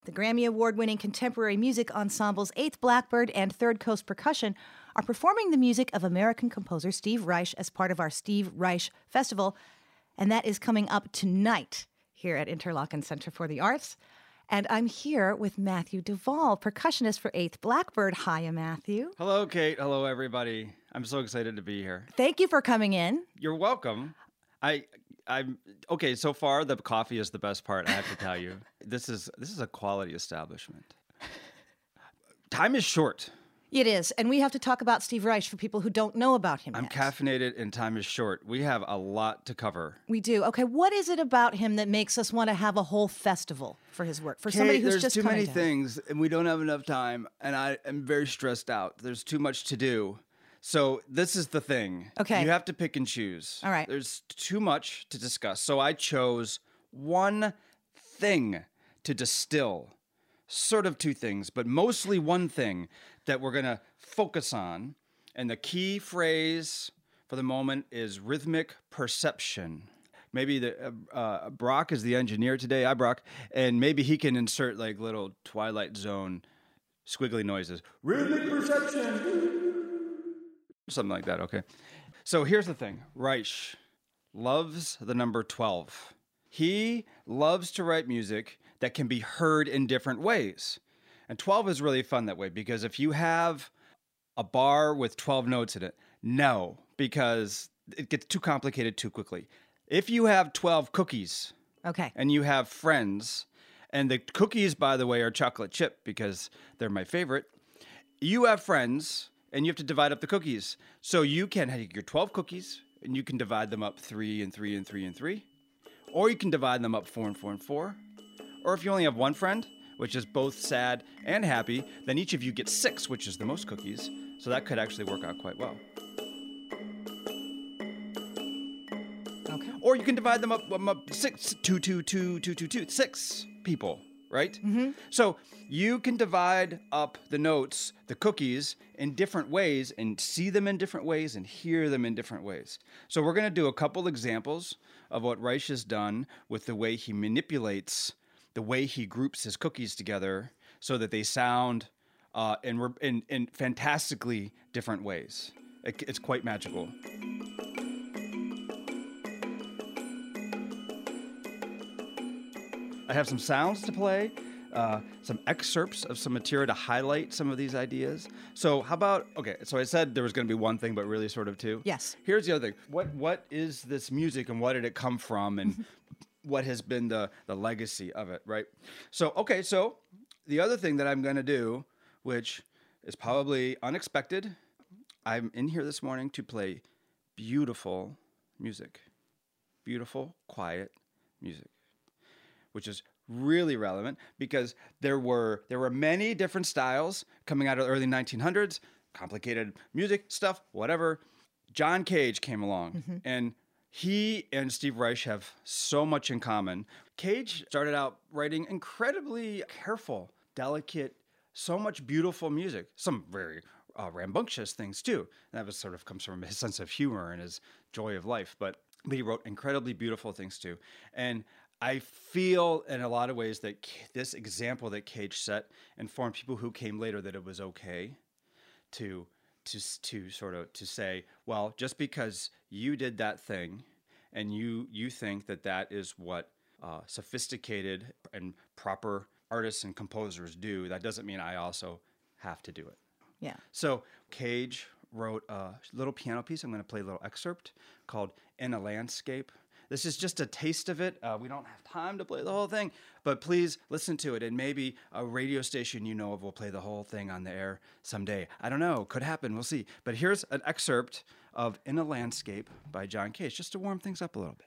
The Grammy Award-winning contemporary music ensembles 8th Blackbird and Third Coast Percussion are performing the music of American composer Steve Reich as part of our Steve Reich Festival, and that is coming up tonight here at Interlochen Center for the Arts. And I'm here with Matthew Duvall, percussionist for 8th Blackbird. Hiya, Matthew. Hello, Kate. Hello, everybody. I'm so excited to be here. Thank you for coming in. You're welcome. I'm okay. So far, the coffee is the best part. I have to tell you, this is a quality establishment. Time is short. It is, and we have to talk about Steve Reich for people who don't know about him I'm yet. caffeinated, and time is short. We have a lot to cover. We do. Okay, what is it about him that makes us want to have a whole festival for his work? For somebody who's there's just too coming many down? things, and we don't have enough time, and I am very stressed out. There's too much to do. So this is the thing. Okay. You have to pick and choose. All right. There's too much to discuss. So I chose one thing to distill. Sort of two things, but mostly one thing that we're going to focus on. And the key phrase for the moment is rhythmic perception. Maybe Brock is the engineer today. Hi, Brock. And maybe he can insert like little Twilight Zone squiggly noises. Rhythmic perception. Something like that, okay. So here's the thing. Reich loves the number 12. He loves to write music that can be heard in different ways. And 12 is really fun that way because if you have a bar with 12 notes in it, no, because it gets too complicated too quickly. If you have 12 cookies Okay. and you have friends, and the cookies, by the way, are chocolate chip because they're my favorite, you have friends and you have to divide up the cookies. So you can have your 12 cookies and you can divide them up 3 and 3 and 3 and 3. Or you can divide them up 4 and 4 and 4. Or if you only have one friend, which is both sad and happy, then each of you gets 6, which is the most cookies. So that could actually work out quite well. Okay. Or you can divide them up 6, 2, 2, 2, 2, 2, 2, 6 people, right? Mm-hmm. So you can divide up the notes, the cookies, in different ways and see them in different ways and hear them in different ways. So we're going to do a couple examples of what Reich has done with the way he manipulates, the way he groups his cookies together so that they sound in fantastically different ways. It's quite magical. I have some sounds to play, some excerpts of some material to highlight some of these ideas. So how about, okay, so I said there was going to be one thing, but really sort of two. Yes. Here's the other thing. What is this music and what did it come from and what has been the legacy of it, right? So, okay, so the other thing that I'm going to do, which is probably unexpected, I'm in here this morning to play beautiful music. Beautiful, quiet music. Which is really relevant because there were many different styles coming out of the early 1900s, complicated music stuff, whatever. John Cage came along, and he and Steve Reich have so much in common. Cage started out writing incredibly careful, delicate, so much beautiful music, some very rambunctious things too. And that was sort of comes from his sense of humor and his joy of life, but he wrote incredibly beautiful things too. And I feel in a lot of ways that this example that Cage set informed people who came later that it was okay to sort of to say, well, just because you did that thing and you think that is what sophisticated and proper artists and composers do, that doesn't mean I also have to do it. Yeah. So Cage wrote a little piano piece. I'm going to play a little excerpt called In a Landscape. This is just a taste of it. We don't have time to play the whole thing, but please listen to it. And maybe a radio station you know of will play the whole thing on the air someday. I don't know. Could happen. We'll see. But here's an excerpt of In a Landscape by John Cage, just to warm things up a little bit.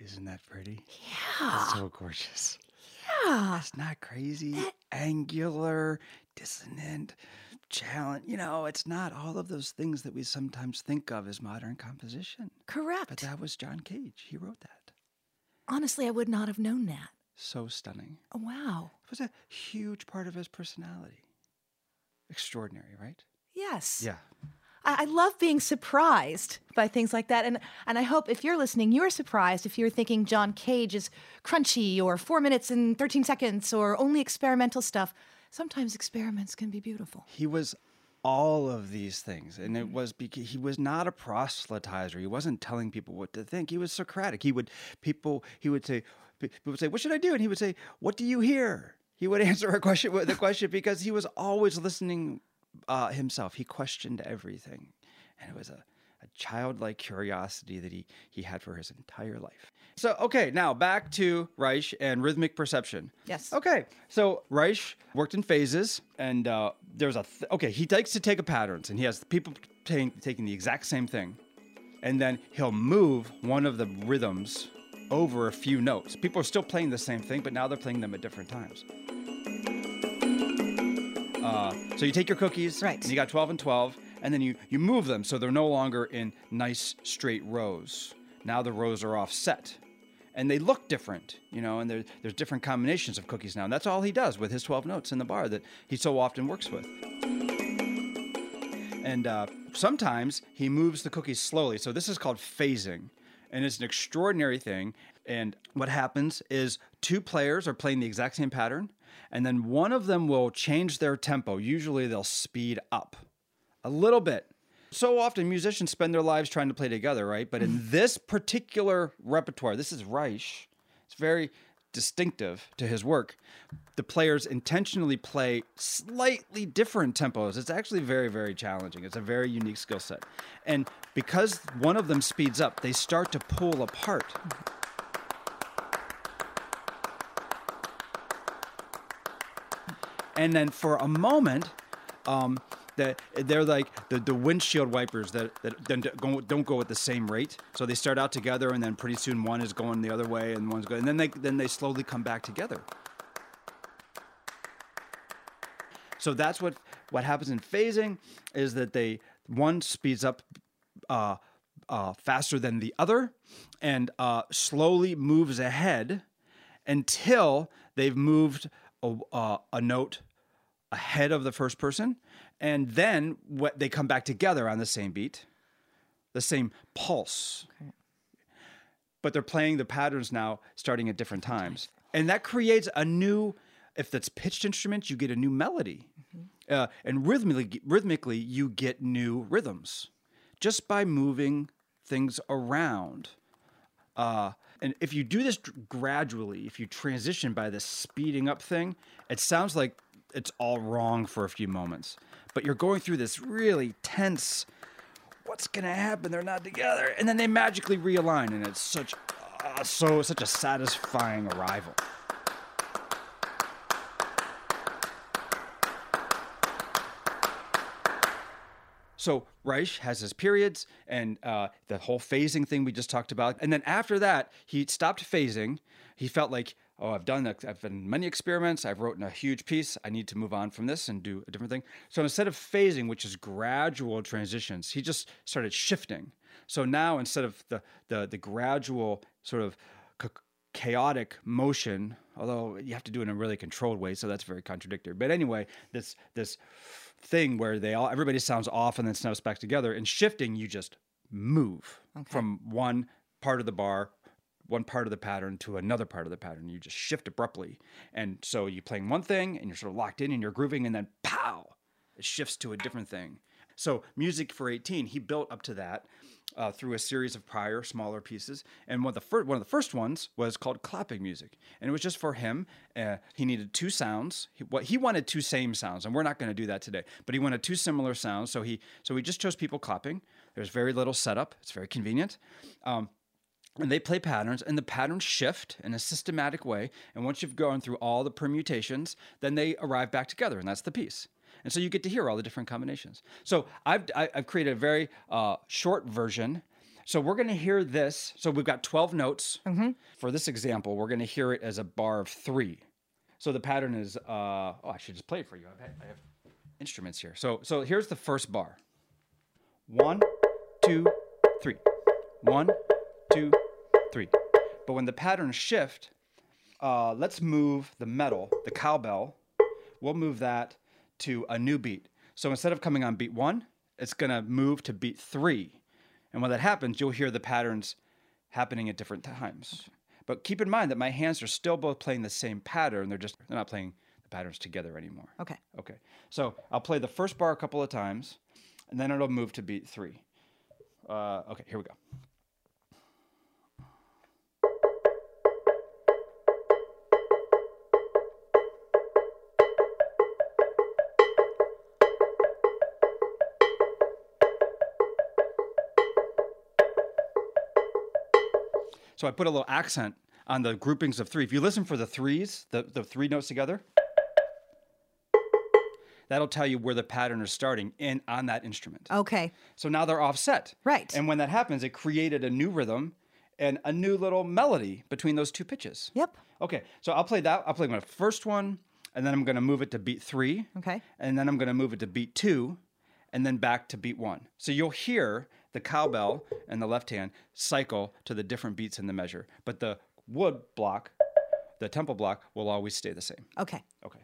Isn't that pretty? Yeah. That's so gorgeous. Yeah. That's not crazy. Angular, dissonant, challenge. It's not all of those things that we sometimes think of as modern composition. Correct. But that was John Cage. He wrote that. Honestly, I would not have known that. So stunning. Oh, wow. It was a huge part of his personality. Extraordinary, right? Yes. Yeah. I love being surprised by things like that. And I hope if you're listening, you're surprised if you're thinking John Cage is crunchy or 4 minutes and 13 seconds or only experimental stuff. Sometimes experiments can be beautiful. He was all of these things. And it was because he was not a proselytizer. He wasn't telling people what to think. He was Socratic. People would say, what should I do? And he would say, what do you hear? He would answer a question with a question because he was always listening himself. He questioned everything. And it was a childlike curiosity that he had for his entire life. So, okay, now back to Reich and rhythmic perception. Yes. Okay, so Reich worked in phases, and there's he likes to take a patterns, and he has people taking the exact same thing, and then he'll move one of the rhythms over a few notes. People are still playing the same thing, but now they're playing them at different times. So you take your cookies, right, and you got 12 and 12, and then you move them so they're no longer in nice straight rows. Now the rows are offset. And they look different, and there's different combinations of cookies now. And that's all he does with his 12 notes in the bar that he so often works with. And sometimes he moves the cookies slowly. So this is called phasing. And it's an extraordinary thing. And what happens is two players are playing the exact same pattern. And then one of them will change their tempo. Usually they'll speed up a little bit. So often musicians spend their lives trying to play together, right? But in this particular repertoire, this is Reich. It's very distinctive to his work. The players intentionally play slightly different tempos. It's actually very, very challenging. It's a very unique skill set. And because one of them speeds up, they start to pull apart. And then for a moment, they're like the windshield wipers that don't go at the same rate. So they start out together, and then pretty soon one is going the other way, and one's going, and then they slowly come back together. So that's what happens in phasing is that one speeds up faster than the other, and slowly moves ahead until they've moved a note ahead of the first person, and then they come back together on the same beat, the same pulse. Okay. But they're playing the patterns now starting at different times. And that creates a new, if that's pitched instruments, you get a new melody. Mm-hmm. And rhythmically, you get new rhythms just by moving things around. And if you do this gradually, if you transition by this speeding up thing, it sounds like it's all wrong for a few moments. But you're going through this really tense, what's going to happen? They're not together. And then they magically realign, and it's such a satisfying arrival. So Reich has his periods and the whole phasing thing we just talked about. And then after that, he stopped phasing. He felt like, I've done many experiments. I've written a huge piece. I need to move on from this and do a different thing. So instead of phasing, which is gradual transitions, he just started shifting. So now instead of the gradual sort of chaotic motion, although you have to do it in a really controlled way, so that's very contradictory. But anyway, this thing where everybody sounds off and then snaps back together. In shifting, you just move from one part of the bar, one part of the pattern to another part of the pattern. You just shift abruptly. And so you're playing one thing and you're sort of locked in and you're grooving, and then pow, it shifts to a different thing. So Music for 18, he built up to that through a series of prior smaller pieces. And one of the first ones was called clapping music. And it was just for him. He needed two sounds. He wanted two same sounds, and we're not going to do that today. But he wanted two similar sounds. So he just chose people clapping. There's very little setup. It's very convenient. And they play patterns, and the patterns shift in a systematic way. And once you've gone through all the permutations, then they arrive back together, and that's the piece. And so you get to hear all the different combinations. So I've created a very short version So we're going to hear this. So we've got 12 notes. For this example, we're going to hear it as a bar of 3. So the pattern is, I should just play it for you. I have instruments here. So here's the first bar. 1, 2, 3. 1, 2, 3. But when the patterns shift, let's move the metal, the cowbell. We'll move that to a new beat. So instead of coming on beat 1, it's going to move to beat 3. And when that happens, you'll hear the patterns happening at different times. Okay. But keep in mind that my hands are still both playing the same pattern. They're not playing the patterns together anymore. Okay. Okay. So I'll play the first bar a couple of times, and then it'll move to beat 3. Okay, here we go. So I put a little accent on the groupings of 3. If you listen for the 3s, the 3 notes together, that'll tell you where the pattern is starting on that instrument. Okay. So now they're offset. Right. And when that happens, it created a new rhythm and a new little melody between those 2 pitches. Yep. Okay, so I'll play that. I'll play my first one, and then I'm going to move it to beat 3. Okay. And then I'm going to move it to beat 2, and then back to beat 1. So you'll hear the cowbell and the left hand cycle to the different beats in the measure. But the wood block, the tempo block, will always stay the same. Okay. Okay.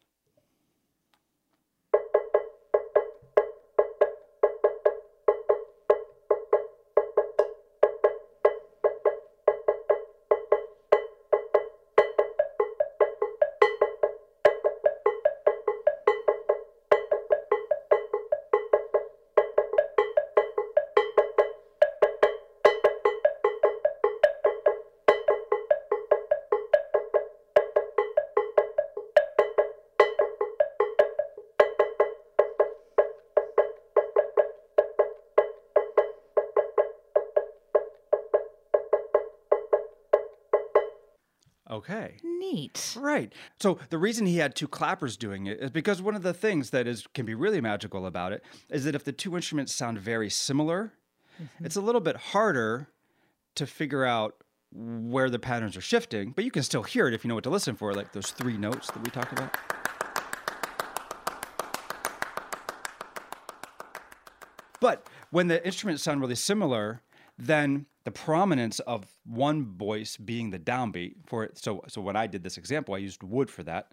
Okay. Neat. Right. So the reason he had 2 clappers doing it is because one of the things that can be really magical about it is that if the 2 instruments sound very similar, it's a little bit harder to figure out where the patterns are shifting, but you can still hear it if you know what to listen for, like those 3 notes that we talked about. But when the instruments sound really similar, then the prominence of one voice being the downbeat for it. So when I did this example, I used wood for that.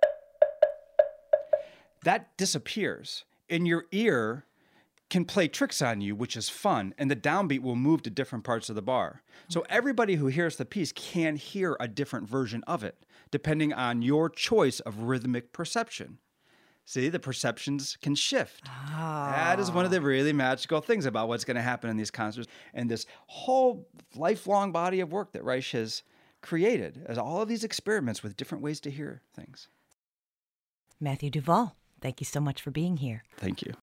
That disappears. And your ear can play tricks on you, which is fun. And the downbeat will move to different parts of the bar. So everybody who hears the piece can hear a different version of it, depending on your choice of rhythmic perception. See, the perceptions can shift. That is one of the really magical things about what's going to happen in these concerts and this whole lifelong body of work that Reich has created as all of these experiments with different ways to hear things. Matthew Duvall, thank you so much for being here. Thank you.